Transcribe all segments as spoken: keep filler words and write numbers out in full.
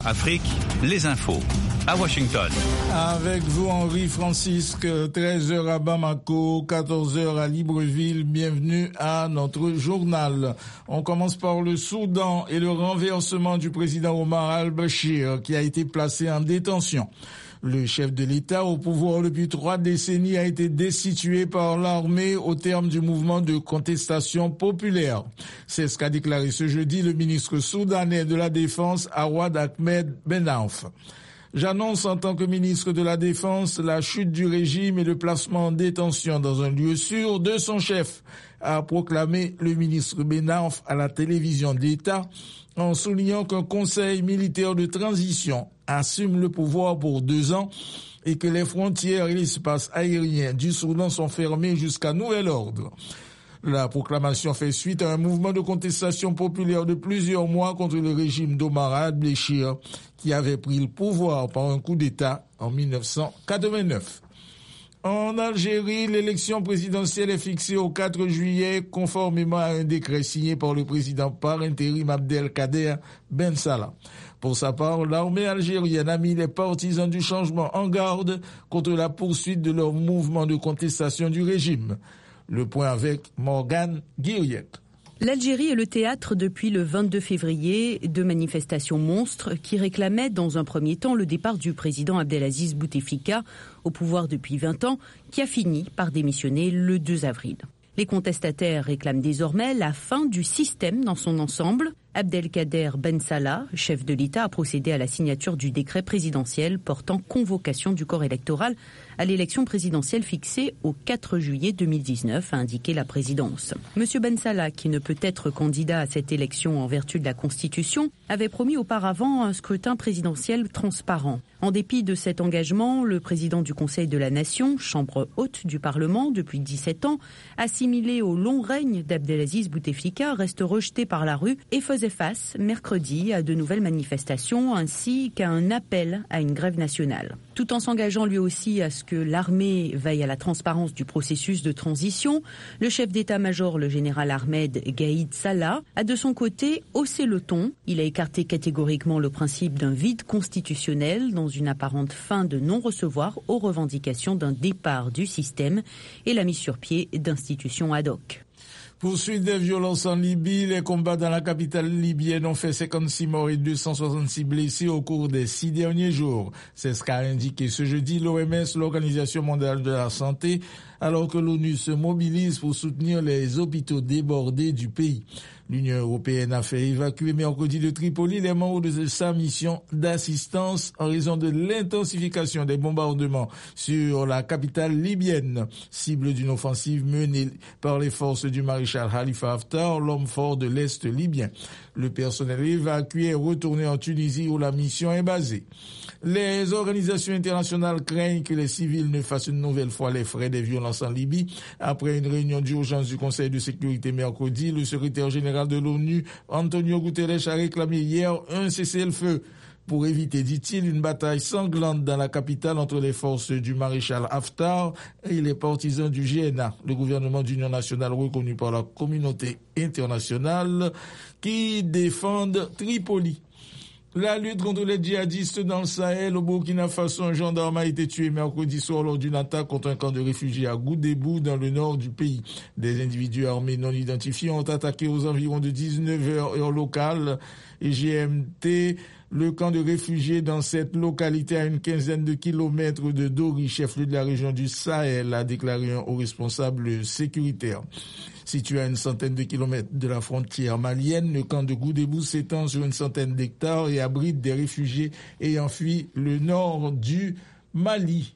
Afrique, les infos. À Washington. Avec vous, Henri Francisque, treize heures à Bamako, quatorze heures à Libreville. Bienvenue à notre journal. On commence par le Soudan et le renversement du président Omar al-Bashir, qui a été placé en détention. Le chef de l'État au pouvoir depuis trois décennies a été destitué par l'armée au terme du mouvement de contestation populaire. C'est ce qu'a déclaré ce jeudi le ministre soudanais de la Défense, Awad Ahmed Ben Auf. J'annonce en tant que ministre de la Défense la chute du régime et le placement en détention dans un lieu sûr de son chef, a proclamé le ministre Ben Auf à la télévision d'État, en soulignant qu'un conseil militaire de transition assume le pouvoir pour deux ans et que les frontières et l'espace aérien du Soudan sont fermés jusqu'à nouvel ordre. La proclamation fait suite à un mouvement de contestation populaire de plusieurs mois contre le régime d'Omar al-Bashir, qui avait pris le pouvoir par un coup d'État en dix-neuf cent quatre-vingt-neuf. En Algérie, l'élection présidentielle est fixée au quatre juillet, conformément à un décret signé par le président par intérim Abdelkader Ben Salah. Pour sa part, l'armée algérienne a mis les partisans du changement en garde contre la poursuite de leur mouvement de contestation du régime. Le point avec Morgane Guiriec. L'Algérie est le théâtre depuis le vingt-deux février de manifestations monstres qui réclamaient dans un premier temps le départ du président Abdelaziz Bouteflika, au pouvoir depuis vingt ans, qui a fini par démissionner le deux avril. Les contestataires réclament désormais la fin du système dans son ensemble. Abdelkader Ben Salah, chef de l'État, a procédé à la signature du décret présidentiel portant convocation du corps électoral à l'élection présidentielle fixée au quatre juillet deux mille dix-neuf, a indiqué la présidence. Monsieur Ben Salah, qui ne peut être candidat à cette élection en vertu de la Constitution, avait promis auparavant un scrutin présidentiel transparent. En dépit de cet engagement, le président du Conseil de la Nation, chambre haute du Parlement depuis dix-sept ans, assimilé au long règne d'Abdelaziz Bouteflika, reste rejeté par la rue et faisait face mercredi à de nouvelles manifestations ainsi qu'à un appel à une grève nationale. Tout en s'engageant lui aussi à ce que l'armée veille à la transparence du processus de transition, le chef d'état-major, le général Ahmed Gaïd Salah, a de son côté haussé le ton. Il a écarté catégoriquement le principe d'un vide constitutionnel dans une apparente fin de non-recevoir aux revendications d'un départ du système et la mise sur pied d'institutions ad hoc. Poursuite des violences en Libye, les combats dans la capitale libyenne ont fait cinquante-six morts et deux cent soixante-six blessés au cours des six derniers jours. C'est ce qu'a indiqué ce jeudi l'O M S, l'Organisation mondiale de la santé, alors que l'ONU se mobilise pour soutenir les hôpitaux débordés du pays. L'Union européenne a fait évacuer mercredi de Tripoli les membres de sa mission d'assistance en raison de l'intensification des bombardements sur la capitale libyenne, cible d'une offensive menée par les forces du maréchal Khalifa Haftar, l'homme fort de l'Est libyen. Le personnel évacué est retourné en Tunisie où la mission est basée. Les organisations internationales craignent que les civils ne fassent une nouvelle fois les frais des violences en Libye. Après une réunion d'urgence du Conseil de sécurité mercredi, le secrétaire général de l'ONU, Antonio Guterres, a réclamé hier un cessez-le-feu pour éviter, dit-il, une bataille sanglante dans la capitale entre les forces du maréchal Haftar et les partisans du G N A, le gouvernement d'union nationale reconnu par la communauté internationale qui défendent Tripoli. La lutte contre les djihadistes dans le Sahel, au Burkina Faso, un gendarme a été tué mercredi soir lors d'une attaque contre un camp de réfugiés à Goudébou, dans le nord du pays. Des individus armés non identifiés ont attaqué aux environs de dix-neuf heures heure locale et G M T le camp de réfugiés dans cette localité à une quinzaine de kilomètres de Dori, chef-lieu de la région du Sahel, a déclaré un haut responsable sécuritaire. Situé à une centaine de kilomètres de la frontière malienne, le camp de Goudébou s'étend sur une centaine d'hectares et abrite des réfugiés ayant fui le nord du Mali.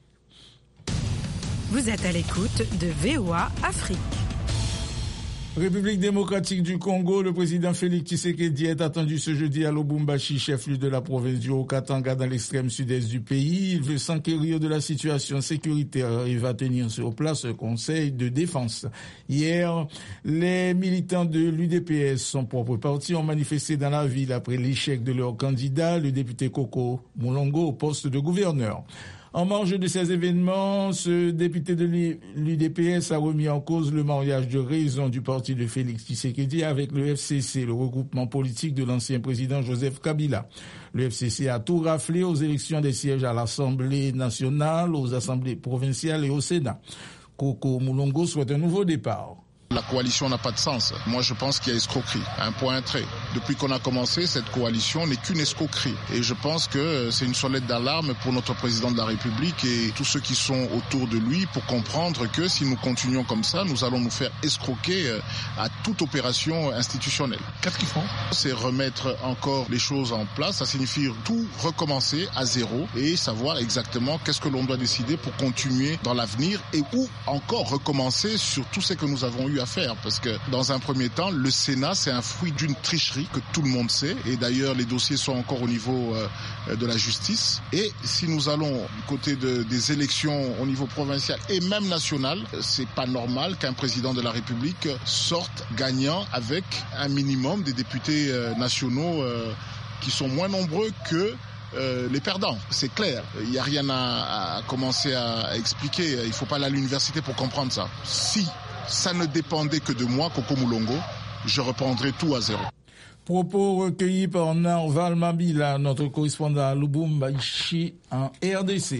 Vous êtes à l'écoute de V O A Afrique. République démocratique du Congo, le président Félix Tshisekedi est attendu ce jeudi à Lubumbashi, chef-lieu de la province du Haut-Katanga dans l'extrême sud-est du pays. Il veut s'enquérir de la situation sécuritaire et va tenir sur place un conseil de défense. Hier, les militants de l'U D P S, son propre parti, ont manifesté dans la ville après l'échec de leur candidat, le député Koko Mulongo, au poste de gouverneur. En marge de ces événements, ce député de l'U D P S a remis en cause le mariage de raison du parti de Félix Tshisekedi avec le F C C, le regroupement politique de l'ancien président Joseph Kabila. Le F C C a tout raflé aux élections des sièges à l'Assemblée nationale, aux assemblées provinciales et au Sénat. Coco Moulongo souhaite un nouveau départ. La coalition n'a pas de sens. Moi, je pense qu'il y a escroquerie. Un point, un trait. Depuis qu'on a commencé, cette coalition n'est qu'une escroquerie. Et je pense que c'est une sonnette d'alarme pour notre président de la République et tous ceux qui sont autour de lui pour comprendre que si nous continuons comme ça, nous allons nous faire escroquer à toute opération institutionnelle. Qu'est-ce qu'ils font ? C'est remettre encore les choses en place. Ça signifie tout recommencer à zéro et savoir exactement qu'est-ce que l'on doit décider pour continuer dans l'avenir et où encore recommencer sur tout ce que nous avons eu à faire, parce que dans un premier temps, le Sénat, c'est un fruit d'une tricherie que tout le monde sait, et d'ailleurs les dossiers sont encore au niveau euh, de la justice. Et si nous allons du côté de, des élections au niveau provincial et même national, c'est pas normal qu'un président de la République sorte gagnant avec un minimum des députés euh, nationaux euh, qui sont moins nombreux que Euh, les perdants. C'est clair, il n'y a rien à, à commencer à expliquer, il ne faut pas aller à l'université pour comprendre ça. Si ça ne dépendait que de moi, Coco Moulongo, je reprendrais tout à zéro. Propos recueillis par Narval Mabila, notre correspondant à Lubumbashi en R D C.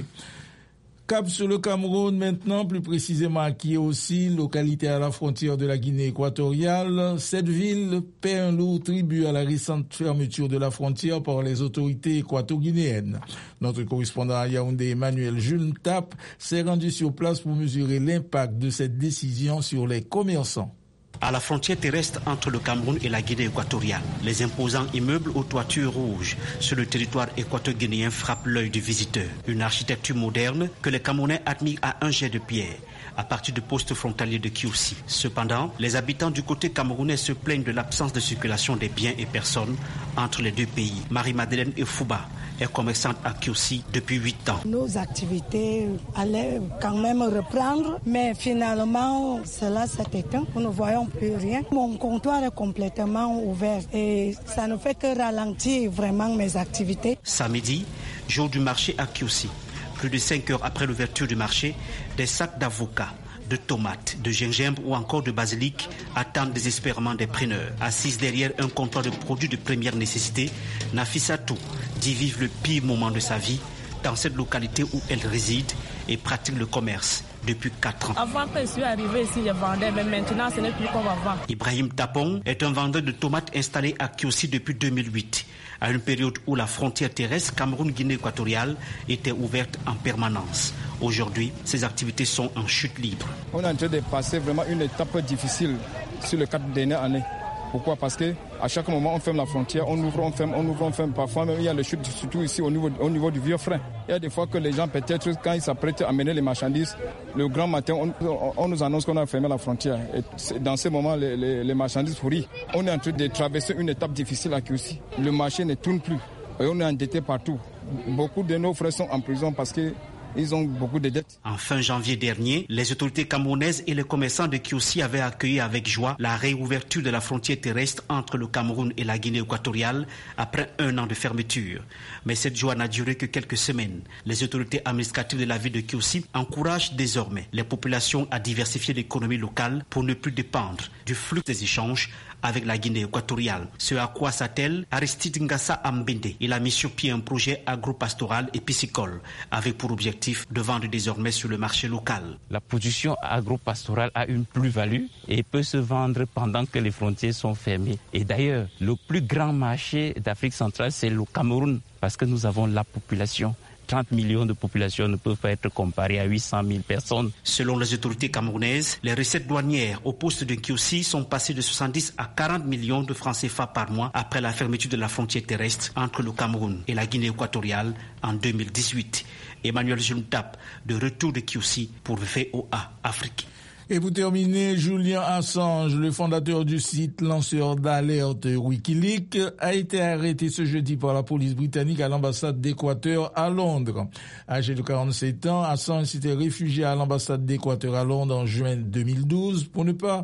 Cap sur le Cameroun maintenant, plus précisément à Kiossi, localité à la frontière de la Guinée équatoriale. Cette ville paie un lourd tribut à la récente fermeture de la frontière par les autorités équato-guinéennes. Notre correspondant à Yaoundé, Emmanuel Jules Tap, s'est rendu sur place pour mesurer l'impact de cette décision sur les commerçants. À la frontière terrestre entre le Cameroun et la Guinée équatoriale, les imposants immeubles aux toitures rouges sur le territoire équato-guinéen frappent l'œil du visiteur. Une architecture moderne que les Camerounais admirent à un jet de pierre, à partir du poste frontalier de Kiossi. Cependant, les habitants du côté camerounais se plaignent de l'absence de circulation des biens et personnes entre les deux pays. Marie-Madeleine Efouba est commerçante à Kiossi depuis huit ans. Nos activités allaient quand même reprendre, mais finalement, cela s'est éteint. Nous ne voyons plus rien. Mon comptoir est complètement ouvert et ça ne fait que ralentir vraiment mes activités. Samedi, jour du marché à Kiossi. Plus de cinq heures après l'ouverture du marché, des sacs d'avocats, de tomates, de gingembre ou encore de basilic attendent désespérément des preneurs. Assise derrière un comptoir de produits de première nécessité, Nafissatou dit vivre le pire moment de sa vie dans cette localité où elle réside et pratique le commerce depuis quatre ans. Avant que je suis arrivée ici, je vendais, mais maintenant ce n'est plus comme avant. Ibrahim Tapong est un vendeur de tomates installé à Kiossi depuis deux mille huit, à une période où la frontière terrestre Cameroun-Guinée équatoriale était ouverte en permanence. Aujourd'hui, ces activités sont en chute libre. On est en train de passer vraiment une étape difficile sur les quatre dernières années. Pourquoi ? Parce que à chaque moment, on ferme la frontière, on ouvre, on ferme, on ouvre, on ferme. Parfois même, il y a les chutes, surtout ici au niveau, au niveau du vieux frein. Il y a des fois que les gens, peut-être, quand ils s'apprêtent à amener les marchandises, le grand matin, on, on nous annonce qu'on a fermé la frontière. Et dans ces moments, les, les, les marchandises pourrissent. On est en train de traverser une étape difficile à Kiossi. Le marché ne tourne plus. Et on est endetté partout. Beaucoup de nos frères sont en prison parce que ils ont beaucoup de dettes. En fin janvier dernier, les autorités camerounaises et les commerçants de Kiossi avaient accueilli avec joie la réouverture de la frontière terrestre entre le Cameroun et la Guinée équatoriale après un an de fermeture. Mais cette joie n'a duré que quelques semaines. Les autorités administratives de la ville de Kiossi encouragent désormais les populations à diversifier l'économie locale pour ne plus dépendre du flux des échanges avec la Guinée équatoriale. Ce à quoi s'attelle Aristide Ngassa Ambende. Il a mis sur pied un projet agro-pastoral et piscicole avec pour objectif de vendre désormais sur le marché local. La production agro-pastorale a une plus-value et peut se vendre pendant que les frontières sont fermées. Et d'ailleurs, le plus grand marché d'Afrique centrale, c'est le Cameroun, parce que nous avons la population. trente millions de population ne peuvent pas être comparées à huit cent mille personnes. Selon les autorités camerounaises, les recettes douanières au poste de Kiossi sont passées de soixante-dix à quarante millions de francs C F A par mois après la fermeture de la frontière terrestre entre le Cameroun et la Guinée équatoriale en deux mille dix-huit. Emmanuel Juntap, de retour de Kiossi pour V O A Afrique. Et pour terminer, Julian Assange, le fondateur du site lanceur d'alerte Wikileaks, a été arrêté ce jeudi par la police britannique à l'ambassade d'Équateur à Londres. Âgé de quarante-sept ans, Assange s'était réfugié à l'ambassade d'Équateur à Londres en juin deux mille douze pour ne pas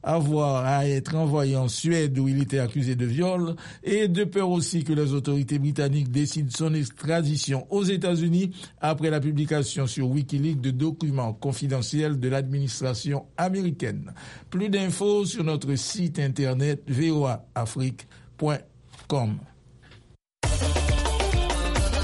avoir à être envoyé en Suède où il était accusé de viol et de peur aussi que les autorités britanniques décident son extradition aux États-Unis après la publication sur Wikileaks de documents confidentiels de l'administration américaine. Plus d'infos sur notre site internet v o a afrique point com.